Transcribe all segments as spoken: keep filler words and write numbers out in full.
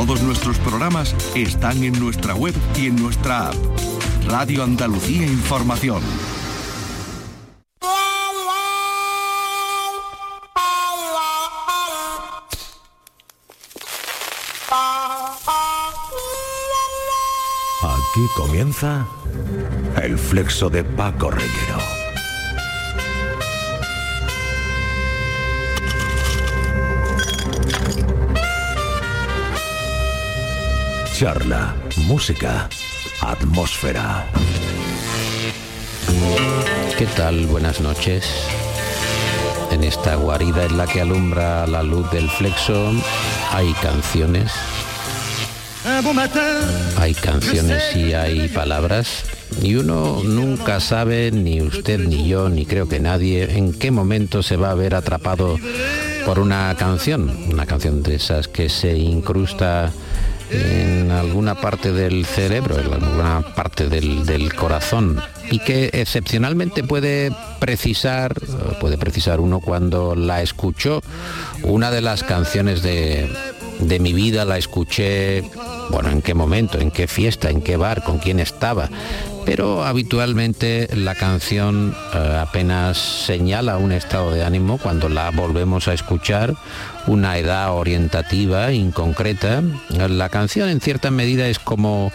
Todos nuestros programas están en nuestra web y en nuestra app. Radio Andalucía Información. Aquí comienza el Flexo de Paco Reyero. Charla, música, atmósfera. ¿Qué tal? Buenas noches. En esta guarida en la que alumbra la luz del Flexo hay canciones. Hay canciones y hay palabras. Y uno nunca sabe, ni usted ni yo, ni creo que nadie, en qué momento se va a ver atrapado por una canción. Una canción de esas que se incrusta en alguna parte del cerebro, en alguna parte del, del corazón, y que excepcionalmente puede precisar, puede precisar uno cuando la escuchó. Una de las canciones de, de mi vida la escuché, bueno, en qué momento, en qué fiesta, en qué bar, con quién estaba, pero habitualmente la canción eh, apenas señala un estado de ánimo cuando la volvemos a escuchar, una edad orientativa inconcreta. La canción en cierta medida es como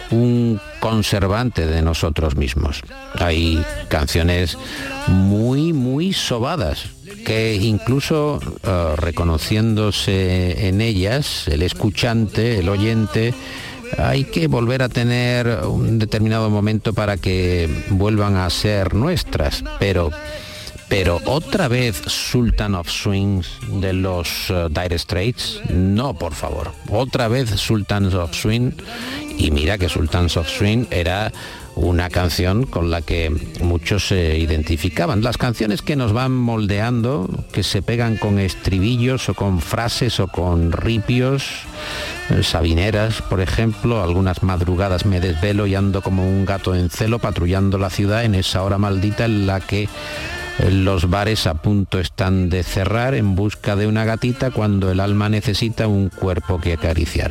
un conservante de nosotros mismos. Hay canciones muy, muy sobadas que incluso uh, reconociéndose en ellas, el escuchante, el oyente, hay que volver a tener un determinado momento para que vuelvan a ser nuestras, pero pero otra vez Sultan of Swing de los uh, Dire Straits, no, por favor, otra vez Sultans of Swing. Y mira que Sultans of Swing era una canción con la que muchos se identificaban. Las canciones que nos van moldeando, que se pegan con estribillos o con frases o con ripios, sabineras, por ejemplo. Algunas madrugadas me desvelo y ando como un gato en celo patrullando la ciudad en esa hora maldita en la que los bares a punto están de cerrar en busca de una gatita cuando el alma necesita un cuerpo que acariciar.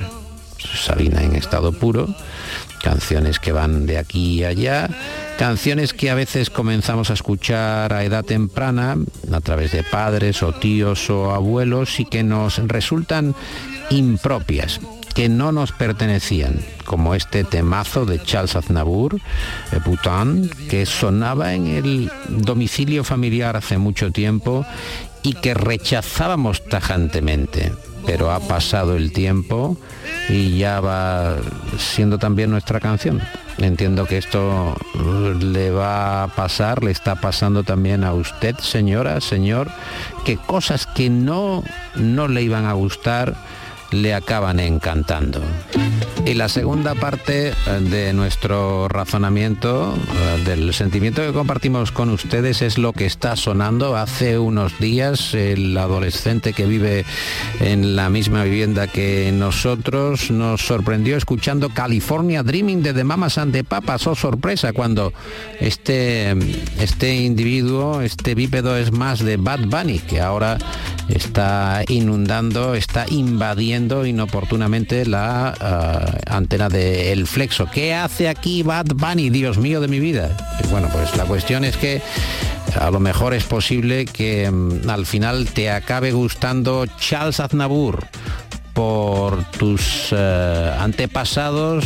Sabina en estado puro, canciones que van de aquí y allá, canciones que a veces comenzamos a escuchar a edad temprana a través de padres o tíos o abuelos y que nos resultan impropias, que no nos pertenecían, como este temazo de Charles Aznavour, Putain, que sonaba en el domicilio familiar hace mucho tiempo y que rechazábamos tajantemente. Pero ha pasado el tiempo y ya va siendo también nuestra canción. Entiendo que esto le va a pasar, le está pasando también a usted, señora, señor, que cosas que no, no le iban a gustar le acaban encantando. Y la segunda parte de nuestro razonamiento, del sentimiento que compartimos con ustedes, es lo que está sonando. Hace unos días el adolescente que vive en la misma vivienda que nosotros nos sorprendió escuchando California Dreaming de The Mamas and the Papas. Oh, sorpresa, cuando este, este individuo, este bípedo es más de Bad Bunny, que ahora está inundando, está invadiendo inoportunamente la uh, antena de El Flexo. ¿Qué hace aquí Bad Bunny, Dios mío de mi vida? Bueno, pues la cuestión es que a lo mejor es posible que um, al final te acabe gustando Charles Aznavour por tus uh, antepasados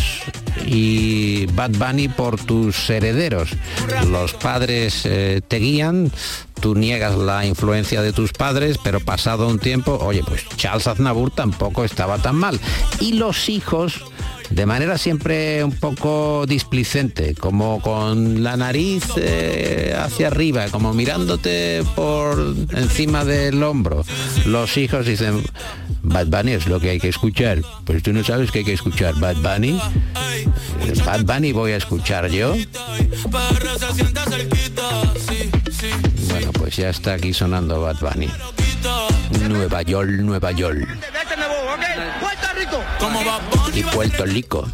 y Bad Bunny por tus herederos. Los padres eh, te guían, tú niegas la influencia de tus padres, pero pasado un tiempo, oye, pues Charles Aznavour tampoco estaba tan mal. Y los hijos, de manera siempre un poco displicente, como con la nariz eh, hacia arriba, como mirándote por encima del hombro, los hijos dicen: Bad Bunny es lo que hay que escuchar. Pues tú no sabes que hay que escuchar Bad Bunny. Bad Bunny voy a escuchar yo. Bueno, pues ya está aquí sonando Bad Bunny. Nueva York, Nueva York. Y Puerto Rico.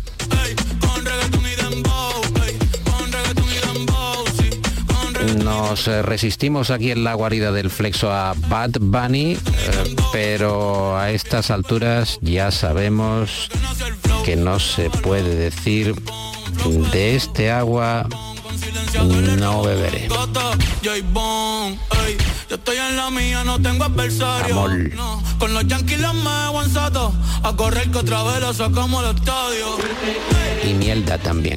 Nos eh, resistimos aquí en la guarida del Flexo a Bad Bunny, eh, pero a estas alturas ya sabemos que no se puede decir de este agua no beberé. Yo estoy en la mía, no tengo adversario. Amor. No, con los yankees los me aguanzato. A correr que otra vez lo sacamos al estadio. Y Mielda también.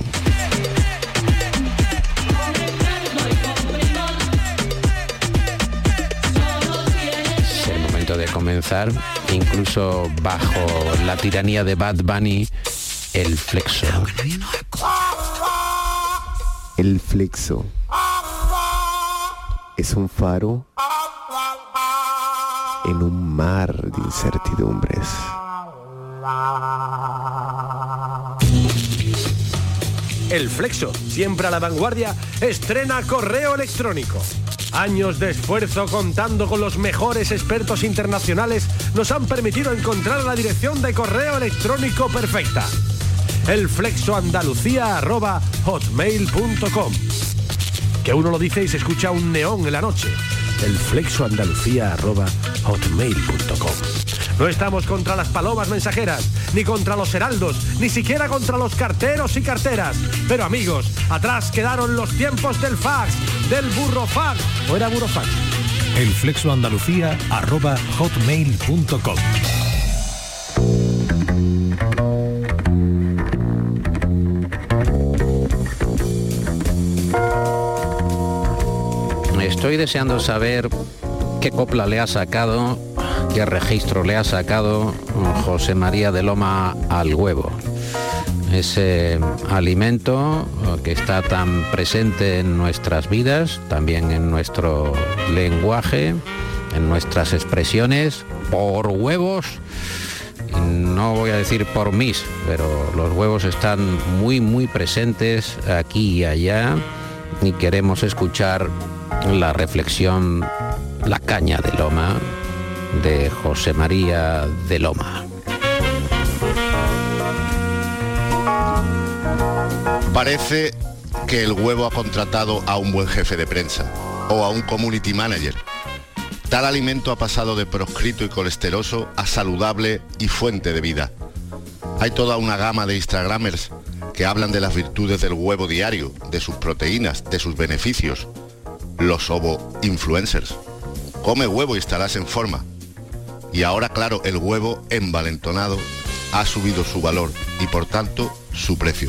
Es el momento de comenzar, incluso bajo la tiranía de Bad Bunny, el Flexo. El Flexo es un faro en un mar de incertidumbres. El Flexo, siempre a la vanguardia, estrena correo electrónico. Años de esfuerzo contando con los mejores expertos internacionales nos han permitido encontrar la dirección de correo electrónico perfecta. El Flexo Andalucía arroba hotmail punto com. Que uno lo dice y se escucha un neón en la noche. El Flexo Andalucía arroba hotmail punto com. No estamos contra las palomas mensajeras, ni contra los heraldos, ni siquiera contra los carteros y carteras. Pero amigos, atrás quedaron los tiempos del fax, del burrofax. ¿O era burofax? El Flexo Andalucía arroba hotmail punto com. Estoy deseando saber qué copla le ha sacado, qué registro le ha sacado José María de Loma al huevo. Ese alimento que está tan presente en nuestras vidas, también en nuestro lenguaje, en nuestras expresiones, por huevos. No voy a decir por mis, pero los huevos están muy, muy presentes aquí y allá y queremos escuchar la reflexión, la caña de Loma, de José María de Loma. Parece que el huevo ha contratado a un buen jefe de prensa o a un community manager. Tal alimento ha pasado de proscrito y colesteroso a saludable y fuente de vida. Hay toda una gama de instagramers que hablan de las virtudes del huevo diario, de sus proteínas, de sus beneficios. Los ovo-influencers. Come huevo y estarás en forma. Y ahora, claro, el huevo envalentonado ha subido su valor y, por tanto, su precio.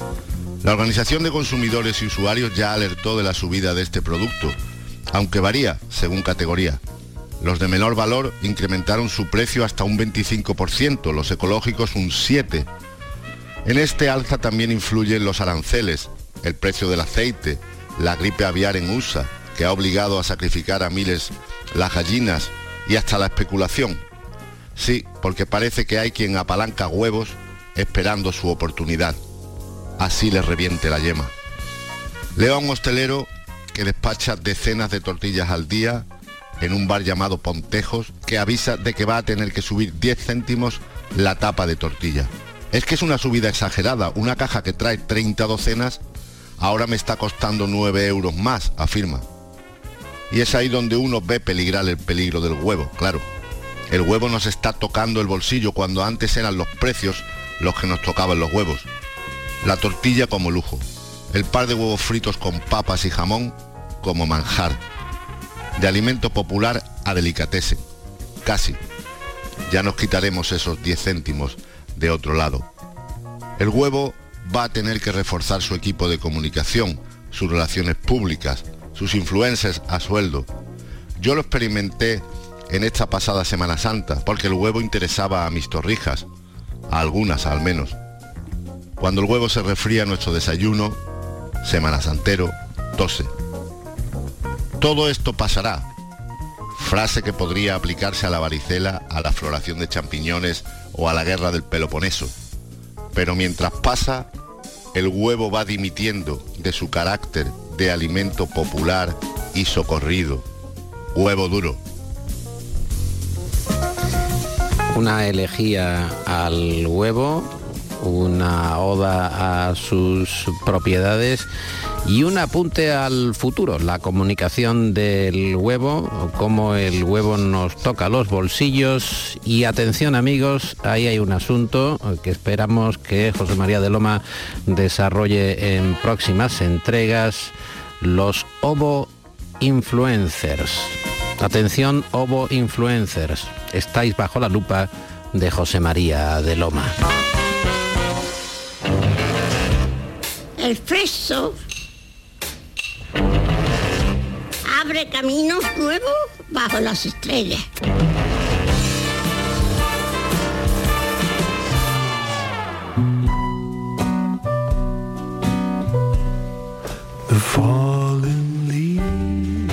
La Organización de Consumidores y Usuarios ya alertó de la subida de este producto, aunque varía según categoría. Los de menor valor incrementaron su precio hasta un veinticinco por ciento, los ecológicos un siete por ciento. En este alza también influyen los aranceles, el precio del aceite, la gripe aviar en U S A, que ha obligado a sacrificar a miles las gallinas y hasta la especulación. Sí, porque parece que hay quien apalanca huevos esperando su oportunidad. Así les reviente la yema. Leo a un hostelero que despacha decenas de tortillas al día en un bar llamado Pontejos, que avisa de que va a tener que subir diez céntimos la tapa de tortilla. Es que es una subida exagerada. Una caja que trae treinta docenas ahora me está costando nueve euros más, afirma. Y es ahí donde uno ve peligrar el peligro del huevo, claro. El huevo nos está tocando el bolsillo cuando antes eran los precios los que nos tocaban los huevos. La tortilla como lujo, el par de huevos fritos con papas y jamón como manjar. De alimento popular a delicatessen, casi. Ya nos quitaremos esos diez céntimos de otro lado. El huevo va a tener que reforzar su equipo de comunicación, sus relaciones públicas, sus influencers a sueldo. Yo lo experimenté en esta pasada Semana Santa, porque el huevo interesaba a mis torrijas, a algunas al menos. Cuando el huevo se resfría en nuestro desayuno, Semana Santero, tose. Todo esto pasará. Frase que podría aplicarse a la varicela, a la floración de champiñones o a la guerra del Peloponeso. Pero mientras pasa, el huevo va dimitiendo de su carácter de alimento popular y socorrido. Huevo duro. Una elegía al huevo una oda a sus propiedades y un apunte al futuro, la comunicación del huevo, cómo el huevo nos toca los bolsillos. Y atención amigos, ahí hay un asunto que esperamos que José María de Loma desarrolle en próximas entregas: los ovo-influencers. Atención, ovo-influencers, estáis bajo la lupa de José María de Loma. El Flexo abre caminos nuevos bajo las estrellas. The fallen leaves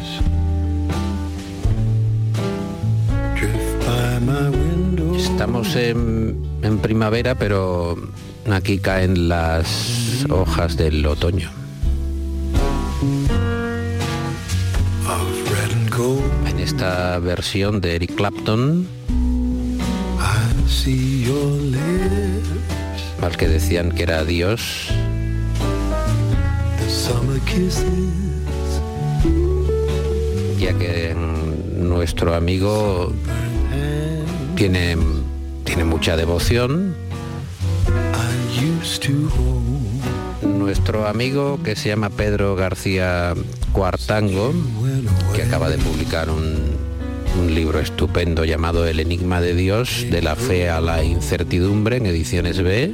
drift by my window. Estamos en, en primavera, pero aquí caen las hojas del otoño. En esta versión de Eric Clapton, al que decían que era Dios, ya que nuestro amigo tiene, tiene mucha devoción. Nuestro amigo, que se llama Pedro García Cuartango, que acaba de publicar un, un libro estupendo llamado El enigma de Dios, de la fe a la incertidumbre, en Ediciones B,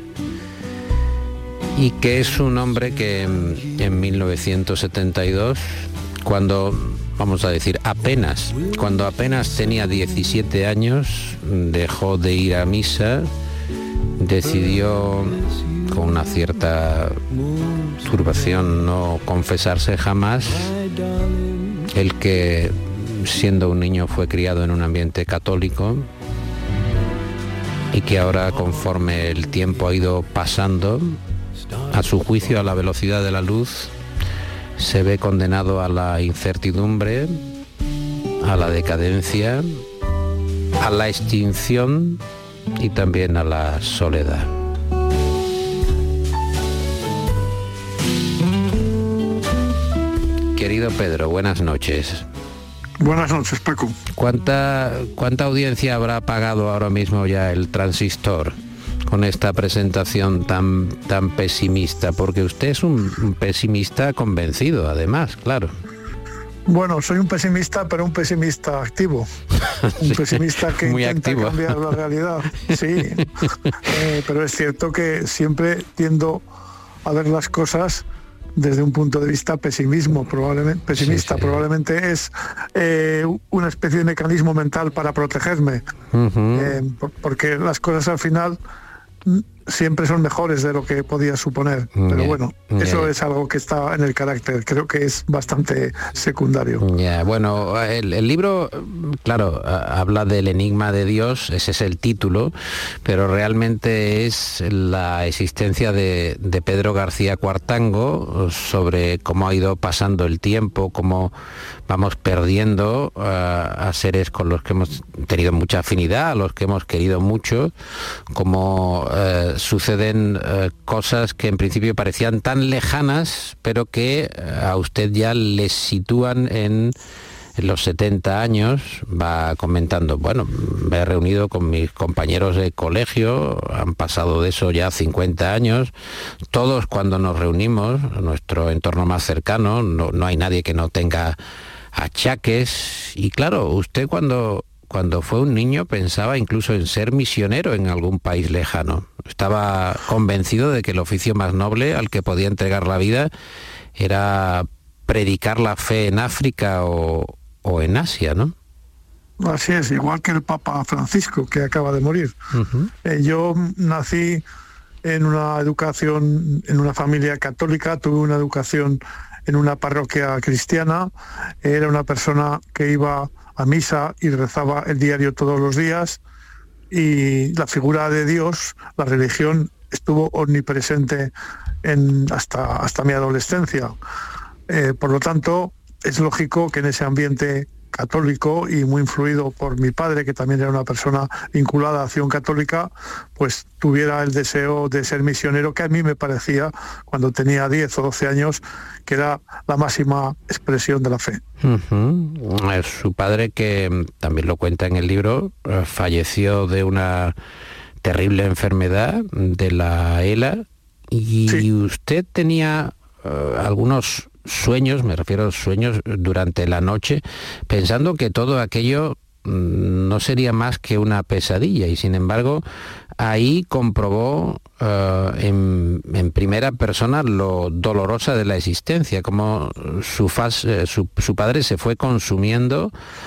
y que es un hombre que en, en mil novecientos setenta y dos, cuando, vamos a decir, apenas, cuando apenas tenía diecisiete años, dejó de ir a misa, decidió, con una cierta turbación, no confesarse jamás. El que, siendo un niño, fue criado en un ambiente católico y que ahora, conforme el tiempo ha ido pasando, a su juicio, a la velocidad de la luz, se ve condenado a la incertidumbre, a la decadencia, a la extinción y también a la soledad. Querido Pedro, buenas noches. Buenas noches, Paco. ¿Cuánta, cuánta audiencia habrá pagado ahora mismo ya el Transistor con esta presentación tan, tan pesimista? Porque usted es un, un pesimista convencido, además, claro. Bueno, soy un pesimista, pero un pesimista activo. Un sí, pesimista que intenta activo. cambiar la realidad. Sí, eh, pero es cierto que siempre tiendo a ver las cosas desde un punto de vista pesimismo, probablemente, pesimista. Sí, sí. Probablemente es eh, una especie de mecanismo mental para protegerme. Uh-huh. eh, por, porque las cosas al final siempre son mejores de lo que podía suponer, pero yeah, bueno, eso yeah. es algo que está en el carácter, creo que es bastante secundario. Ya, yeah, bueno, el, el libro, claro, habla del enigma de Dios, ese es el título, pero realmente es la existencia de, de Pedro García Cuartango, sobre cómo ha ido pasando el tiempo, cómo vamos perdiendo uh, a seres con los que hemos tenido mucha afinidad, a los que hemos querido mucho, como uh, suceden uh, cosas que en principio parecían tan lejanas, pero que uh, a usted ya le sitúan en, en los setenta años. Va comentando, bueno, me he reunido con mis compañeros de colegio, han pasado de eso ya cincuenta años, todos cuando nos reunimos, nuestro entorno más cercano, no, no hay nadie que no tenga achaques. Y claro, usted cuando, cuando fue un niño pensaba incluso en ser misionero en algún país lejano. Estaba convencido de que el oficio más noble al que podía entregar la vida era predicar la fe en África o, o en Asia, ¿no? Así es, igual que el Papa Francisco, que acaba de morir. Uh-huh. Eh, yo nací en una educación, en una familia católica, tuve una educación en una parroquia cristiana, era una persona que iba a misa y rezaba el diario todos los días, y la figura de Dios, la religión, estuvo omnipresente en, hasta, hasta mi adolescencia. Eh, por lo tanto, es lógico que en ese ambiente católico y muy influido por mi padre, que también era una persona vinculada a Acción Católica, pues tuviera el deseo de ser misionero, que a mí me parecía, cuando tenía diez o doce años, que era la máxima expresión de la fe. Uh-huh. Su padre, que también lo cuenta en el libro, falleció de una terrible enfermedad, de la ELA, y sí. Usted tenía uh, algunos sueños, me refiero a sueños durante la noche, pensando que todo aquello no sería más que una pesadilla, y sin embargo ahí comprobó uh, en, en primera persona lo dolorosa de la existencia, como su, faz, eh, su, su padre se fue consumiendo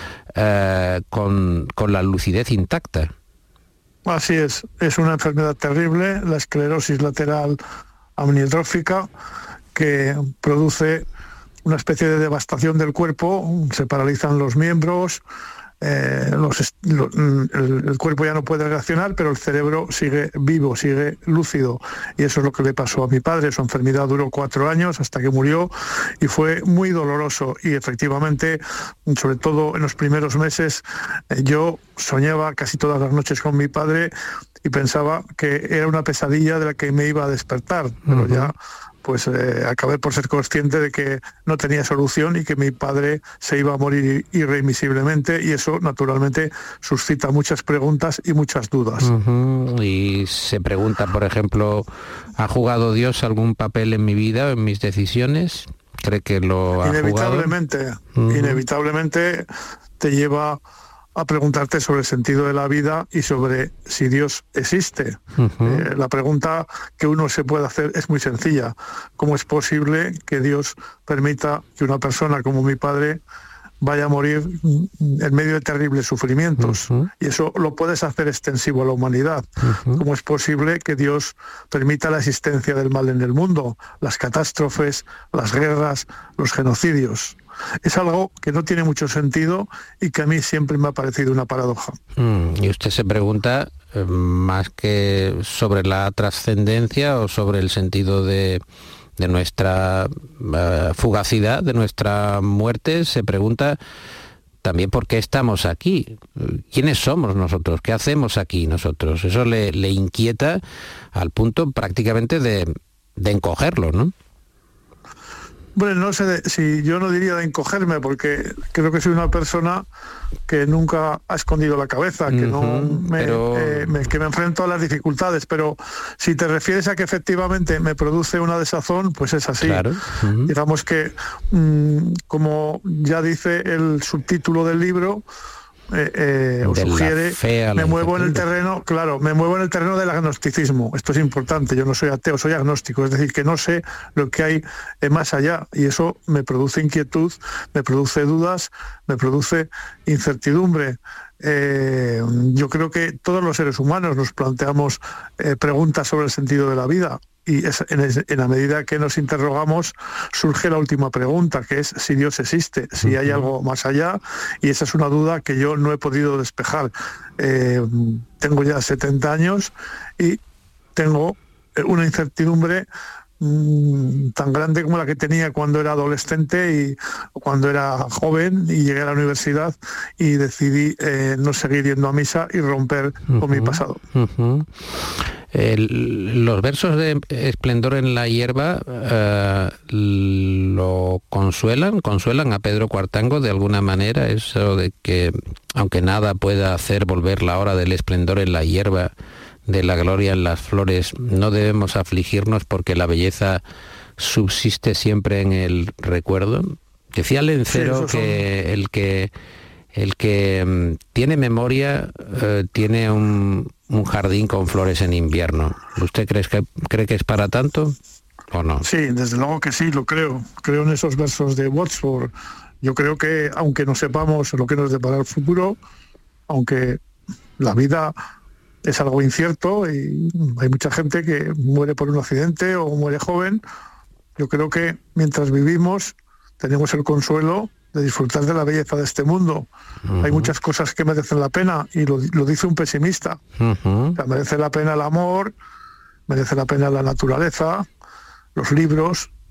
uh, con, con la lucidez intacta. Así es, es una enfermedad terrible, la esclerosis lateral amiotrófica, que produce una especie de devastación del cuerpo, se paralizan los miembros, eh, los, lo, el, el cuerpo ya no puede reaccionar, pero el cerebro sigue vivo, sigue lúcido, y eso es lo que le pasó a mi padre. Su enfermedad duró cuatro años hasta que murió y fue muy doloroso, y efectivamente, sobre todo en los primeros meses, eh, yo soñaba casi todas las noches con mi padre y pensaba que era una pesadilla de la que me iba a despertar, pero uh-huh. ya pues eh, acabé por ser consciente de que no tenía solución y que mi padre se iba a morir irremisiblemente, y eso naturalmente suscita muchas preguntas y muchas dudas. Uh-huh. Y se pregunta, por ejemplo, ¿ha jugado Dios algún papel en mi vida o en mis decisiones? ¿Cree que lo ha inevitablemente, jugado? Uh-huh. Inevitablemente te lleva a preguntarte sobre el sentido de la vida y sobre si Dios existe. Uh-huh. Eh, la pregunta que uno se puede hacer es muy sencilla. ¿Cómo es posible que Dios permita que una persona como mi padre vaya a morir en medio de terribles sufrimientos? Uh-huh. Y eso lo puedes hacer extensivo a la humanidad. Uh-huh. ¿Cómo es posible que Dios permita la existencia del mal en el mundo, las catástrofes, las guerras, los genocidios? Es algo que no tiene mucho sentido y que a mí siempre me ha parecido una paradoja. Mm, y usted se pregunta eh, más que sobre la trascendencia o sobre el sentido de, de nuestra uh, fugacidad, de nuestra muerte, se pregunta también por qué estamos aquí, quiénes somos nosotros, qué hacemos aquí nosotros. Eso le, le inquieta al punto prácticamente de, de encogerlo, ¿no? Bueno, no sé de, si yo no diría de encogerme, porque creo que soy una persona que nunca ha escondido la cabeza, que uh-huh, no me, pero... eh, me, que me enfrento a las dificultades, pero si te refieres a que efectivamente me produce una desazón, pues es así. Claro. Uh-huh. Digamos que, mmm, como ya dice el subtítulo del libro, Eh, eh, o sugiere, me muevo en el terreno, claro, me muevo en el terreno del agnosticismo. Esto es importante, yo no soy ateo, soy agnóstico, es decir, que no sé lo que hay eh, más allá, y eso me produce inquietud, me produce dudas, me produce incertidumbre. Eh, yo creo que todos los seres humanos nos planteamos eh, preguntas sobre el sentido de la vida, y es, en, en la medida que nos interrogamos surge la última pregunta, que es si Dios existe, si hay algo más allá, y esa es una duda que yo no he podido despejar. Eh, tengo ya setenta años y tengo una incertidumbre mmm, tan grande como la que tenía cuando era adolescente y cuando era joven y llegué a la universidad y decidí eh, no seguir yendo a misa y romper uh-huh. con mi pasado. Uh-huh. El, los versos de Esplendor en la hierba uh, lo consuelan, consuelan a Pedro Cuartango de alguna manera, eso de que aunque nada pueda hacer volver la hora del esplendor en la hierba, de la gloria en las flores, no debemos afligirnos porque la belleza subsiste siempre en el recuerdo. Decía Lencero sí, que son... el que el que um, tiene memoria uh, tiene un, un jardín con flores en invierno. ¿Usted cree que cree que es para tanto o no? Sí, desde luego que sí, lo creo. Creo en esos versos de Wordsworth. Yo creo que aunque no sepamos lo que nos depara el futuro, aunque la vida es algo incierto y hay mucha gente que muere por un accidente o muere joven, yo creo que mientras vivimos tenemos el consuelo de disfrutar de la belleza de este mundo. Uh-huh. Hay muchas cosas que merecen la pena y lo, lo dice un pesimista. Uh-huh. O sea, merece la pena el amor, merece la pena la naturaleza, los libros,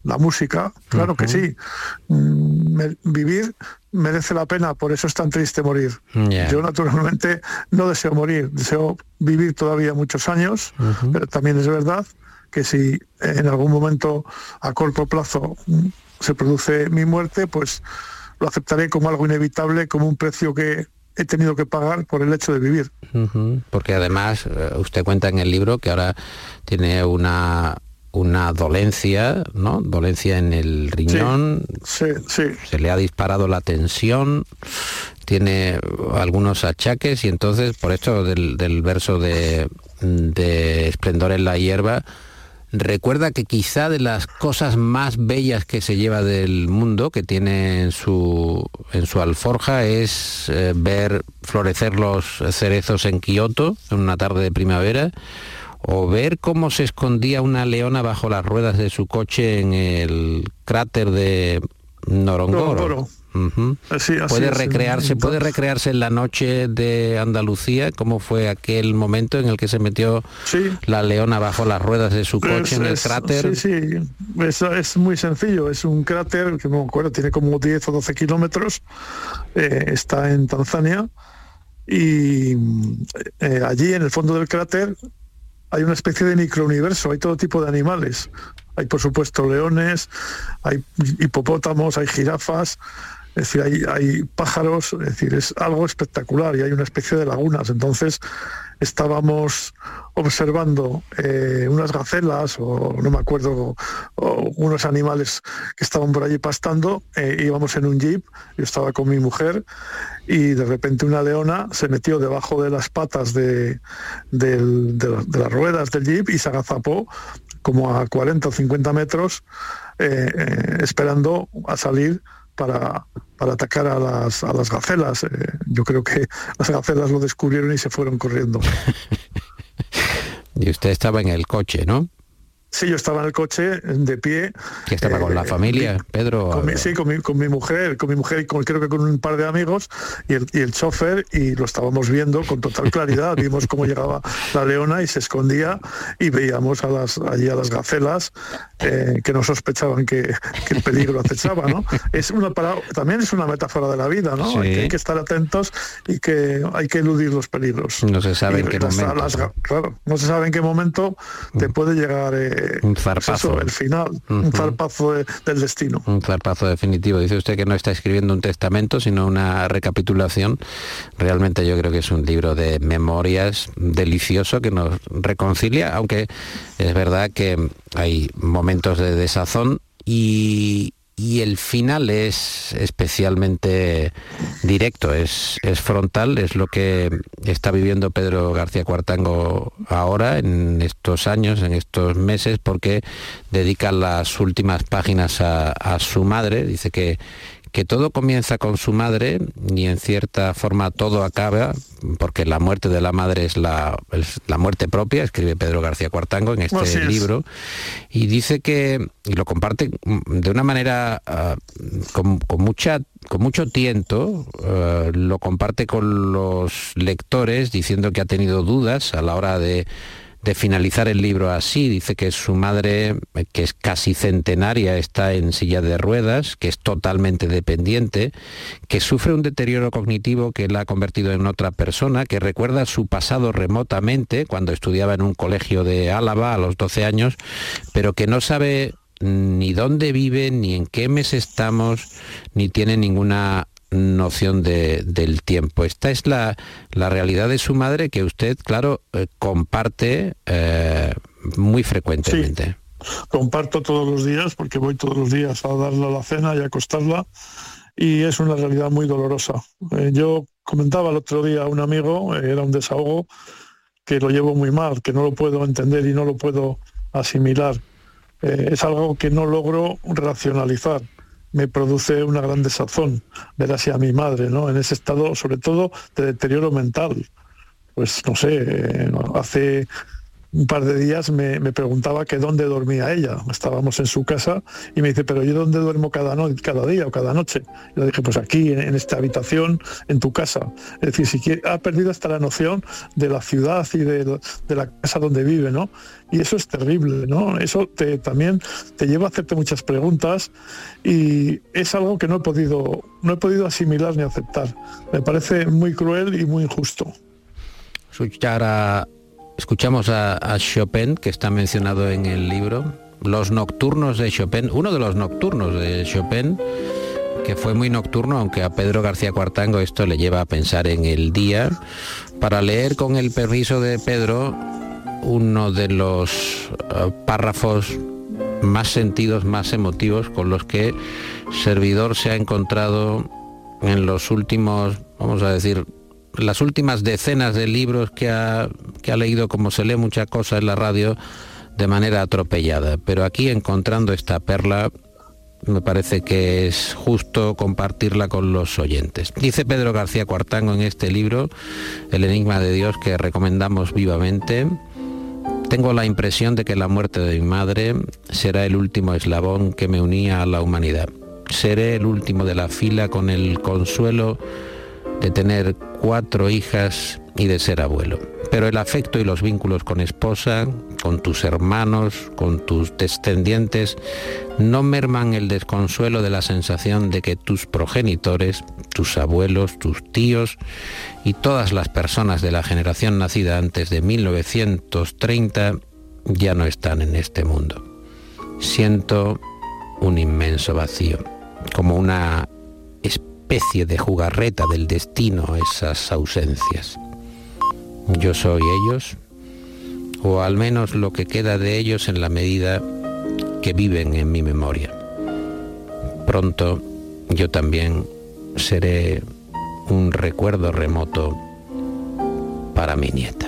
la música, claro uh-huh. que sí. Me, vivir merece la pena, por eso es tan triste morir. Yeah. Yo naturalmente no deseo morir, deseo vivir todavía muchos años, uh-huh. pero también es verdad que si en algún momento a corto plazo se produce mi muerte, pues lo aceptaré como algo inevitable, como un precio que he tenido que pagar por el hecho de vivir. Uh-huh. Porque además usted cuenta en el libro que ahora tiene una una dolencia, ¿no? Dolencia en el riñón. Sí, sí, sí. Se le ha disparado la tensión, tiene algunos achaques y entonces por esto del, del verso de, de Esplendor en la hierba, recuerda que quizá de las cosas más bellas que se lleva del mundo, que tiene en su, en su alforja, es eh, ver florecer los cerezos en Kioto en una tarde de primavera, o ver cómo se escondía una leona bajo las ruedas de su coche en el cráter de Ngorongoro. Uh-huh. Así, así, puede recrearse, así. puede recrearse en la noche de Andalucía, cómo fue aquel momento en el que se metió sí. la leona bajo las ruedas de su coche es, en el es, Sí, cráter. sí, es, es muy sencillo, es un cráter que no me acuerdo, tiene como diez o doce kilómetros, eh, está en Tanzania y eh, allí en el fondo del cráter hay una especie de microuniverso, hay todo tipo de animales. Hay, por supuesto, leones, hay hipopótamos, hay jirafas, es decir, hay, hay pájaros, es decir, es algo espectacular y hay una especie de lagunas. Entonces estábamos observando eh, unas gacelas o no me acuerdo, o unos animales que estaban por allí pastando, eh, íbamos en un jeep, yo estaba con mi mujer y de repente una leona se metió debajo de las patas de, de, de, de las ruedas del jeep y se agazapó como a cuarenta o cincuenta metros eh, eh, esperando a salir para, para atacar a las, a las gacelas. Eh, yo creo que las gacelas lo descubrieron y se fueron corriendo. Y usted estaba en el coche, ¿no? Sí, yo estaba en el coche, de pie. ¿Que estaba eh, con la familia, mi, Pedro? Con mi, sí, con mi, con mi mujer, con mi mujer y con, creo que con un par de amigos y el, y el chofer, y lo estábamos viendo con total claridad. Vimos cómo llegaba la leona y se escondía y veíamos a las, allí a las gacelas eh, que no sospechaban que, que el peligro acechaba, ¿no? Es una para, también es una metáfora de la vida, ¿no? Sí. Hay, que, hay que estar atentos y que hay que eludir los peligros. No se sabe y en qué las, momento. Las, claro, no se sabe en qué momento te puede llegar... Eh, un zarpazo. Pues eso, el final, uh-huh. un zarpazo de, del destino. Un zarpazo definitivo. Dice usted que no está escribiendo un testamento, sino una recapitulación. Realmente yo creo que es un libro de memorias delicioso que nos reconcilia, aunque es verdad que hay momentos de desazón y... Y el final es especialmente directo, es, es frontal, es lo que está viviendo Pedro García Cuartango ahora, en estos años, en estos meses, porque dedica las últimas páginas a, a su madre. Dice que, que todo comienza con su madre y en cierta forma todo acaba, porque la muerte de la madre es la, es la muerte propia, escribe Pedro García Cuartango en este Así libro, es. Y dice que, y lo comparte de una manera uh, con, con, mucha, con mucho tiento, uh, lo comparte con los lectores, diciendo que ha tenido dudas a la hora de de finalizar el libro así. Dice que su madre, que es casi centenaria, está en silla de ruedas, que es totalmente dependiente, que sufre un deterioro cognitivo que la ha convertido en otra persona, que recuerda su pasado remotamente, cuando estudiaba en un colegio de Álava a los doce años, pero que no sabe ni dónde vive, ni en qué mes estamos, ni tiene ninguna noción de, del tiempo. Esta es la, la realidad de su madre, que usted, claro, eh, comparte eh, muy frecuentemente. Sí, comparto todos los días, porque voy todos los días a darle la cena y a acostarla, y es una realidad muy dolorosa. Eh, yo comentaba el otro día a un amigo, eh, era un desahogo, que lo llevo muy mal, que no lo puedo entender y no lo puedo asimilar. Eh, es algo que no logro racionalizar. Me produce una gran desazón ver así a mi madre, ¿no? En ese estado, sobre todo, de deterioro mental. Pues no sé, hace un par de días me, me preguntaba que dónde dormía ella. Estábamos en su casa y me dice, pero ¿yo dónde duermo cada, no, cada día o cada noche? Y le dije, pues aquí, en, en esta habitación, en tu casa. Es decir, si quiere, ha perdido hasta la noción de la ciudad y de, de la casa donde vive, ¿no? Y eso es terrible, ¿no? Eso te, también te lleva a hacerte muchas preguntas y es algo que no he podido, no he podido asimilar ni aceptar. Me parece muy cruel y muy injusto. Escuchar a... Escuchamos a, a Chopin, que está mencionado en el libro, los nocturnos de Chopin, uno de los nocturnos de Chopin, que fue muy nocturno, aunque a Pedro García Cuartango esto le lleva a pensar en el día, para leer con el permiso de Pedro uno de los uh, párrafos más sentidos, más emotivos, con los que servidor se ha encontrado en los últimos, vamos a decir, las últimas decenas de libros que ha, que ha leído, como se lee mucha cosa en la radio, de manera atropellada. Pero aquí, encontrando esta perla, me parece que es justo compartirla con los oyentes. Dice Pedro García Cuartango en este libro, El enigma de Dios, que recomendamos vivamente: tengo la impresión de que la muerte de mi madre será el último eslabón que me unía a la humanidad. Seré el último de la fila, con el consuelo de tener cuatro hijas y de ser abuelo. Pero el afecto y los vínculos con esposa, con tus hermanos, con tus descendientes, no merman el desconsuelo de la sensación de que tus progenitores, tus abuelos, tus tíos y todas las personas de la generación nacida antes de mil novecientos treinta ya no están en este mundo. Siento un inmenso vacío, como una especie de jugarreta del destino, esas ausencias. Yo soy ellos, o al menos lo que queda de ellos en la medida que viven en mi memoria. Pronto yo también seré un recuerdo remoto para mi nieta.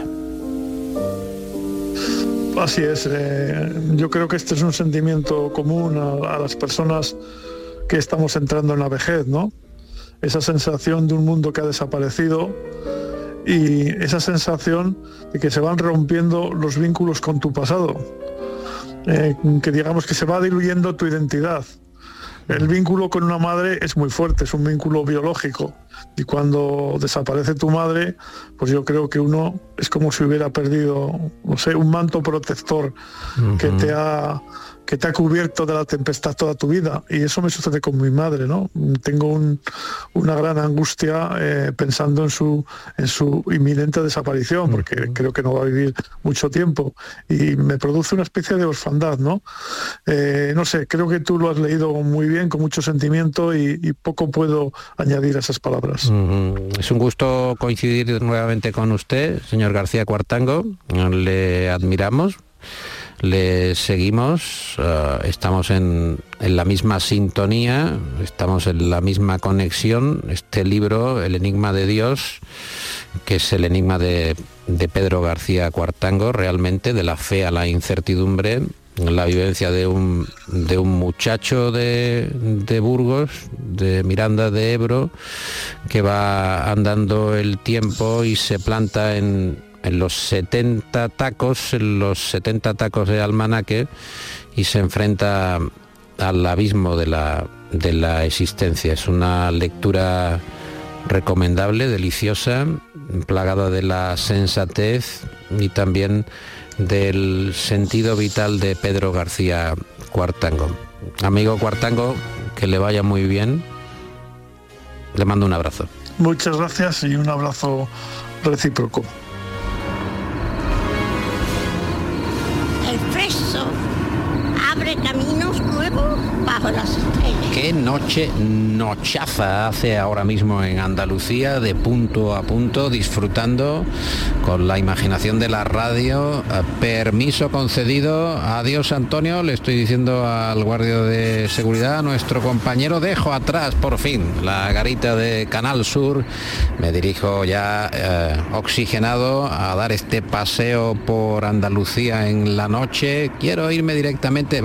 Así es, eh, yo creo que este es un sentimiento común a, a las personas que estamos entrando en la vejez, ¿no? Esa sensación de un mundo que ha desaparecido y esa sensación de que se van rompiendo los vínculos con tu pasado, eh, que digamos que se va diluyendo tu identidad. El vínculo con una madre es muy fuerte, es un vínculo biológico, y cuando desaparece tu madre, pues yo creo que uno es como si hubiera perdido, no sé, un manto protector uh-huh. que te ha que te ha cubierto de la tempestad toda tu vida, y eso me sucede con mi madre, ¿no? Tengo un, una gran angustia eh, pensando en su en su inminente desaparición, porque uh-huh. creo que no va a vivir mucho tiempo, y me produce una especie de orfandad, ¿no? Eh, no sé, creo que tú lo has leído muy bien, con mucho sentimiento, y, y poco puedo añadir a esas palabras. Uh-huh. Es un gusto coincidir nuevamente con usted, señor García Cuartango. Le admiramos, le seguimos, uh, estamos en, en la misma sintonía, estamos en la misma conexión. Este libro, El enigma de Dios, que es el enigma de, de Pedro García Cuartango, realmente, de la fe a la incertidumbre, la vivencia de un, de un muchacho de, de Burgos, de Miranda de Ebro, que va andando el tiempo y se planta en, en los setenta tacos, en los setenta tacos de Almanaque, y se enfrenta al abismo de la, de la existencia. Es una lectura recomendable, deliciosa, plagada de la sensatez y también del sentido vital de Pedro García Cuartango. Amigo Cuartango, que le vaya muy bien. Le mando un abrazo. Muchas gracias y un abrazo recíproco. El Fresco abre caminos nuevos bajo las estrellas. Qué noche, nochaza hace ahora mismo en Andalucía, de punto a punto, disfrutando con la imaginación de la radio. Permiso concedido. Adiós, Antonio, le estoy diciendo al guardia de seguridad, nuestro compañero. Dejo atrás, por fin, la garita de Canal Sur. Me dirijo ya eh, oxigenado a dar este paseo por Andalucía en la noche. Quiero irme directamente,